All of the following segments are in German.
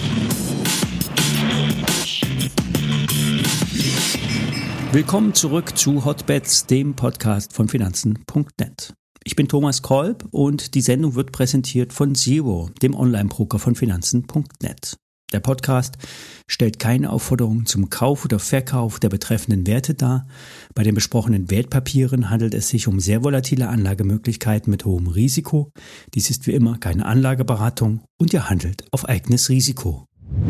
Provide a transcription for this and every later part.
Willkommen zurück zu Hotbets, dem Podcast von Finanzen.net. Ich bin Thomas Kolb und die Sendung wird präsentiert von Zero, dem Online-Broker von Finanzen.net. Der Podcast stellt keine Aufforderung zum Kauf oder Verkauf der betreffenden Werte dar. Bei den besprochenen Wertpapieren handelt es sich um sehr volatile Anlagemöglichkeiten mit hohem Risiko. Dies ist wie immer keine Anlageberatung und ihr handelt auf eigenes Risiko.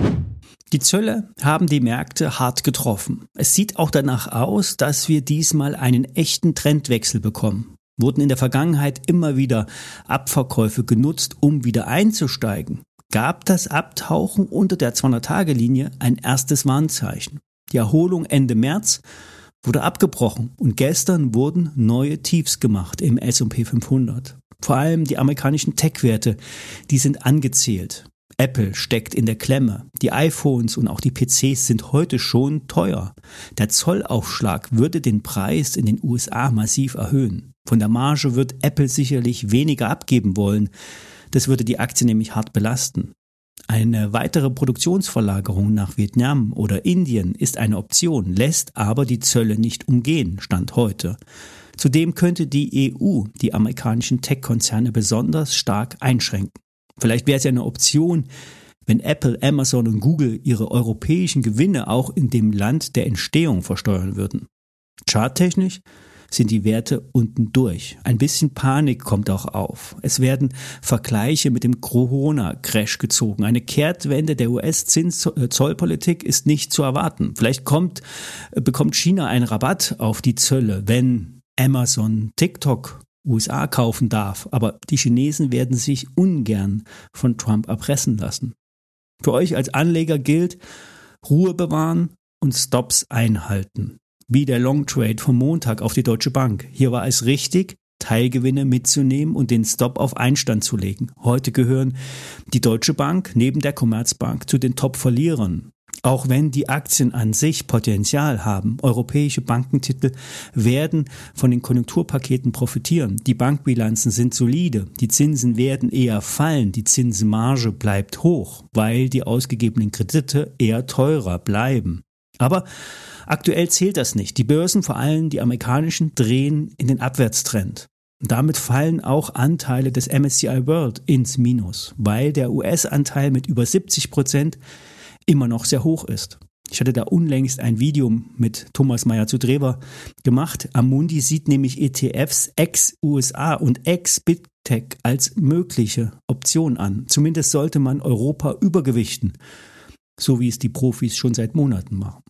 Die Zölle haben die Märkte hart getroffen. Es sieht auch danach aus, dass wir diesmal einen echten Trendwechsel bekommen. Wurden in der Vergangenheit immer wieder Abverkäufe genutzt, um wieder einzusteigen, gab das Abtauchen unter der 200-Tage-Linie ein erstes Warnzeichen. Die Erholung Ende März wurde abgebrochen und gestern wurden neue Tiefs gemacht im S&P 500. Vor allem die amerikanischen Tech-Werte, die sind angezählt. Apple steckt in der Klemme. Die iPhones und auch die PCs sind heute schon teuer. Der Zollaufschlag würde den Preis in den USA massiv erhöhen. Von der Marge wird Apple sicherlich weniger abgeben wollen. Das würde die Aktie nämlich hart belasten. Eine weitere Produktionsverlagerung nach Vietnam oder Indien ist eine Option, lässt aber die Zölle nicht umgehen, Stand heute. Zudem könnte die EU die amerikanischen Tech-Konzerne besonders stark einschränken. Vielleicht wäre es ja eine Option, wenn Apple, Amazon und Google ihre europäischen Gewinne auch in dem Land der Entstehung versteuern würden. Charttechnisch sind die Werte unten durch. Ein bisschen Panik kommt auch auf. Es werden Vergleiche mit dem Corona-Crash gezogen. Eine Kehrtwende der US-Zollpolitik ist nicht zu erwarten. Vielleicht bekommt China einen Rabatt auf die Zölle, wenn Amazon TikTok USA kaufen darf, aber die Chinesen werden sich ungern von Trump erpressen lassen. Für euch als Anleger gilt, Ruhe bewahren und Stops einhalten. Wie der Long Trade vom Montag auf die Deutsche Bank. Hier war es richtig, Teilgewinne mitzunehmen und den Stop auf Einstand zu legen. Heute gehören die Deutsche Bank neben der Commerzbank zu den Top-Verlierern. Auch wenn die Aktien an sich Potenzial haben, europäische Bankentitel werden von den Konjunkturpaketen profitieren. Die Bankbilanzen sind solide, die Zinsen werden eher fallen, die Zinsmarge bleibt hoch, weil die ausgegebenen Kredite eher teurer bleiben. Aber aktuell zählt das nicht. Die Börsen, vor allem die amerikanischen, drehen in den Abwärtstrend. Damit fallen auch Anteile des MSCI World ins Minus, weil der US-Anteil mit über 70% immer noch sehr hoch ist. Ich hatte da unlängst ein Video mit Thomas Meyer zu Drewer gemacht. Amundi sieht nämlich ETFs ex-USA und ex-Big-Tech als mögliche Option an. Zumindest sollte man Europa übergewichten, so wie es die Profis schon seit Monaten machen.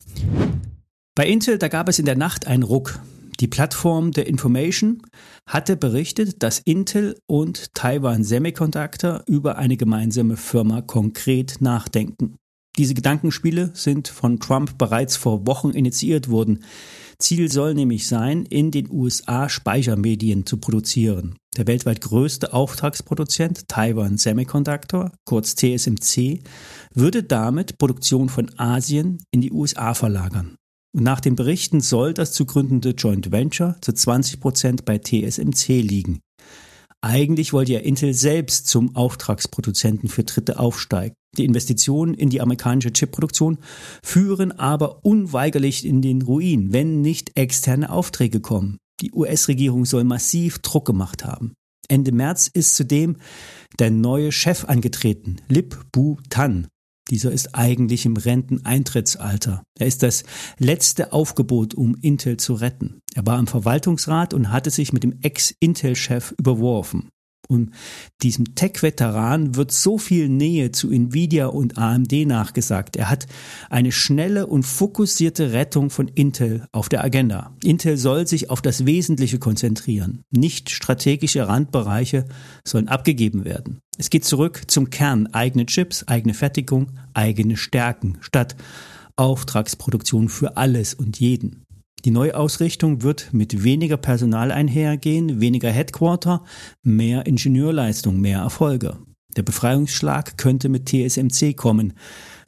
Bei Intel, da gab es in der Nacht einen Ruck. Die Plattform The Information hatte berichtet, dass Intel und Taiwan Semiconductor über eine gemeinsame Firma konkret nachdenken. Diese Gedankenspiele sind von Trump bereits vor Wochen initiiert worden. Ziel soll nämlich sein, in den USA Speichermedien zu produzieren. Der weltweit größte Auftragsproduzent, Taiwan Semiconductor, kurz TSMC, würde damit Produktion von Asien in die USA verlagern. Und nach den Berichten soll das zu gründende Joint Venture zu 20% bei TSMC liegen. Eigentlich wollte ja Intel selbst zum Auftragsproduzenten für Dritte aufsteigen. Die Investitionen in die amerikanische Chipproduktion führen aber unweigerlich in den Ruin, wenn nicht externe Aufträge kommen. Die US-Regierung soll massiv Druck gemacht haben. Ende März ist zudem der neue Chef angetreten, Lip-Bu Tan. Dieser ist eigentlich im Renteneintrittsalter. Er ist das letzte Aufgebot, um Intel zu retten. Er war im Verwaltungsrat und hatte sich mit dem Ex-Intel-Chef überworfen. Und diesem Tech-Veteran wird so viel Nähe zu Nvidia und AMD nachgesagt. Er hat eine schnelle und fokussierte Rettung von Intel auf der Agenda. Intel soll sich auf das Wesentliche konzentrieren. Nicht strategische Randbereiche sollen abgegeben werden. Es geht zurück zum Kern. Eigene Chips, eigene Fertigung, eigene Stärken statt Auftragsproduktion für alles und jeden. Die Neuausrichtung wird mit weniger Personal einhergehen, weniger Headquarter, mehr Ingenieurleistung, mehr Erfolge. Der Befreiungsschlag könnte mit TSMC kommen.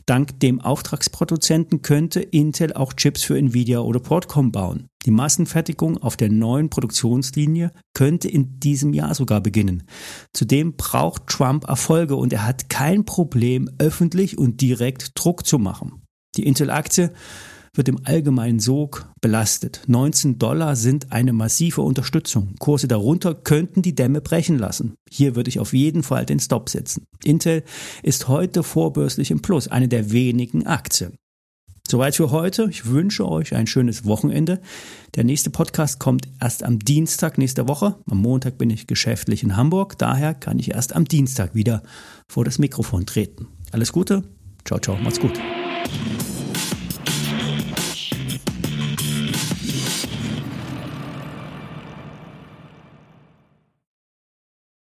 Dank dem Auftragsproduzenten könnte Intel auch Chips für Nvidia oder Broadcom bauen. Die Massenfertigung auf der neuen Produktionslinie könnte in diesem Jahr sogar beginnen. Zudem braucht Trump Erfolge und er hat kein Problem, öffentlich und direkt Druck zu machen. Die Intel-Aktie wird im allgemeinen Sog belastet. $19 sind eine massive Unterstützung. Kurse darunter könnten die Dämme brechen lassen. Hier würde ich auf jeden Fall den Stop setzen. Intel ist heute vorbörslich im Plus, eine der wenigen Aktien. Soweit für heute. Ich wünsche euch ein schönes Wochenende. Der nächste Podcast kommt erst am Dienstag nächste Woche. Am Montag bin ich geschäftlich in Hamburg. Daher kann ich erst am Dienstag wieder vor das Mikrofon treten. Alles Gute. Ciao, ciao. Macht's gut.